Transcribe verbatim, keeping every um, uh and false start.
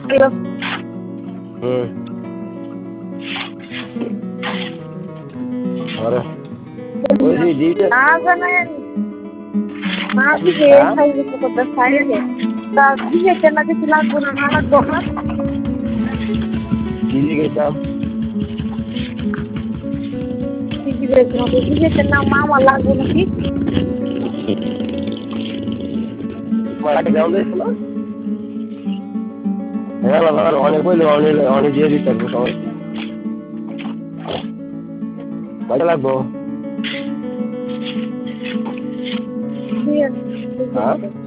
Hello. হুম। আরে বলছি দিতে না জানেন না দিকে হ্যাঁ সাইজ করতে সাইজে তা দিকে কেন কিছু লাগবে না না লাগবে না দিদি গেছিলাম দিদি বেশি না দিদি কেন মামা লাগবে নাকি মাকে দাও দিয়েছিল হ্যাঁ বাবা অনেক বললে অনেক অনেক দিয়ে দিতে পারবো সবাই কয়টা লাগবো ঠিক আছে হ্যাঁ